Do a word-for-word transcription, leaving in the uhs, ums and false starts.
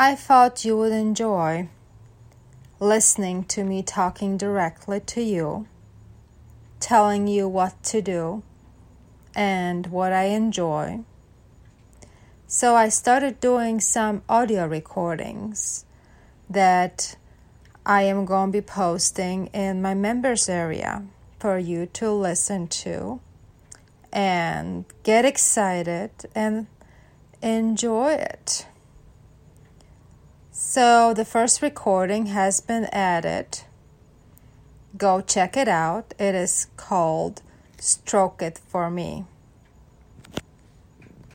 I thought you would enjoy listening to me talking directly to you, telling you what to do and what I enjoy. So I started doing some audio recordings that I am going to be posting in my members area for you to listen to and get excited and enjoy it. So the first recording has been added. Go check it out. It is called Stroke It For Me.